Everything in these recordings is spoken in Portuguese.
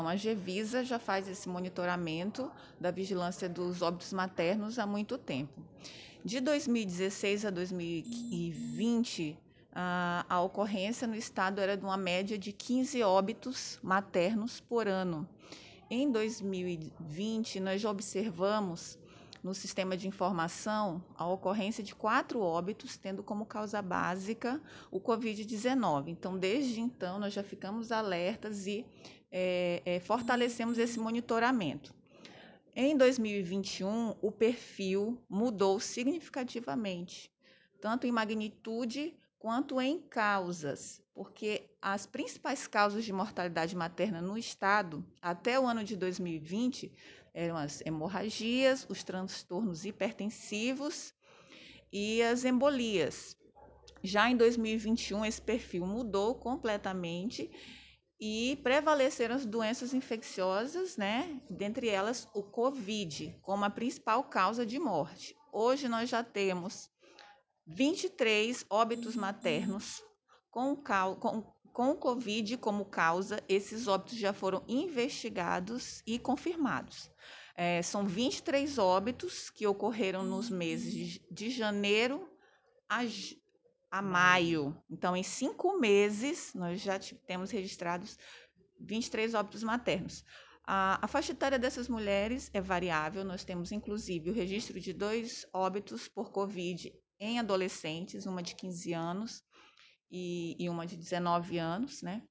A Anvisa já faz esse monitoramento da vigilância dos óbitos maternos há muito tempo. De 2016 a 2020, a ocorrência no estado era de uma média de 15 óbitos maternos por ano. Em 2020, nós já observamos no sistema de informação a ocorrência de 4 óbitos, tendo como causa básica o Covid-19. Então, desde então, nós já ficamos alertas e fortalecemos esse monitoramento. Em 2021, o perfil mudou significativamente, tanto em magnitude quanto em causas, porque as principais causas de mortalidade materna no estado, até o ano de 2020, eram as hemorragias, os transtornos hipertensivos e as embolias. Já em 2021, esse perfil mudou completamente e prevaleceram as doenças infecciosas, né? Dentre elas o Covid, como a principal causa de morte. Hoje nós já temos 23 óbitos maternos com o Covid como causa. Esses óbitos já foram investigados e confirmados. São 23 óbitos que ocorreram nos meses de janeiro a maio. Então, em 5 meses, nós já temos registrados 23 óbitos maternos. A faixa etária dessas mulheres é variável. Nós temos, inclusive, o registro de 2 óbitos por Covid em adolescentes, uma de 15 anos e uma de 19 anos, né?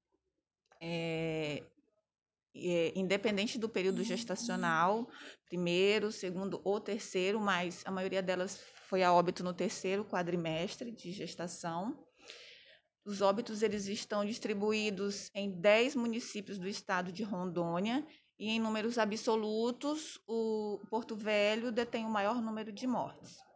Independente do período gestacional, primeiro, segundo ou terceiro, mas a maioria delas foi a óbito no terceiro quadrimestre de gestação. Os óbitos eles estão distribuídos em 10 municípios do estado de Rondônia e, em números absolutos, o Porto Velho detém o maior número de mortes.